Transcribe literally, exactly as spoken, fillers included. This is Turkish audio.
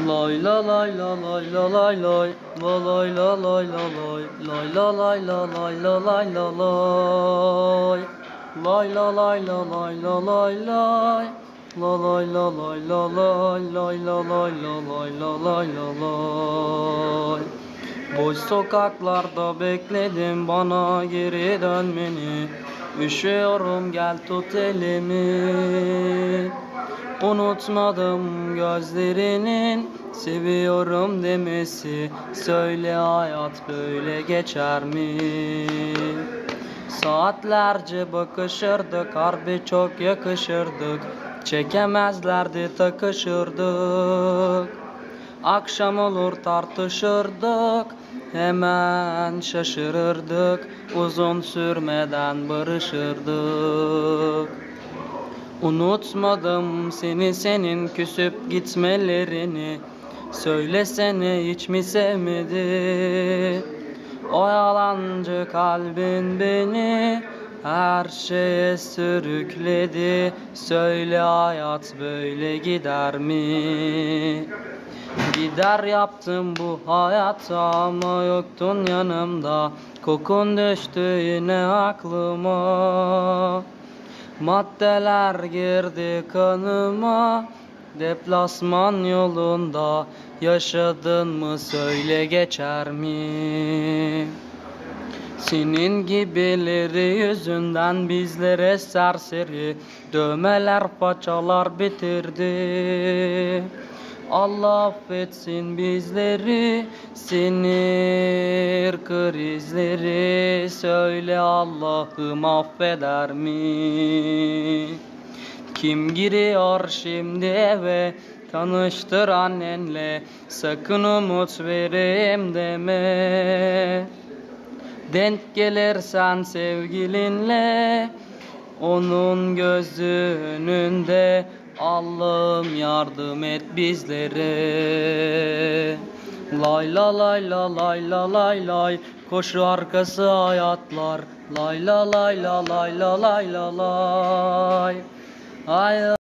Lay la lay la lay la lay lay la lay la lay la lay lay la lay la lay la lay la lay lay la lay la lay la lay lay la lay la lay la lay lay la lay la lay la lay la lay. Boş sokaklarda bekledim bana geri dönmeni. Üşüyorum gel tut elimi. Unutmadım gözlerinin seviyorum demesi. Söyle hayat böyle geçer mi? Saatlerce bakışırdık, harbi çok yakışırdık. Çekemezlerdi takışırdık. Akşam olur tartışırdık, hemen şaşırırdık. Uzun sürmeden barışırdık. Unutmadım seni senin küsüp gitmelerini. Söylesene hiç mi sevmedi? O yalancı kalbin beni her şeye sürükledi. Söyle hayat böyle gider mi? Gider yaptım bu hayatta ama yoktun yanımda. Kokun düştü yine aklıma. Maddeler girdi kanıma. Deplasman yolunda yaşadın mı söyle geçer mi? Senin gibileri yüzünden bizlere serseri dövmeler paçalar bitirdi. Allah affetsin bizleri, sinir krizleri. Söyle Allah'ım affeder mi? Kim giriyor şimdi eve, tanıştır annenle. Sakın umut vereyim deme. Denk gelirsen sevgilinle, onun gözü önünde. Allah'ım yardım et bizlere. Lay la lay la lay la lay lay, koşu arkası hayatlar. Lay la lay la lay la lay la lay. Ay